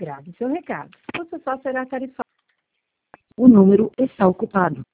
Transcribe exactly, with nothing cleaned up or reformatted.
Grave seu recado. Você só será tarifado. O número está ocupado.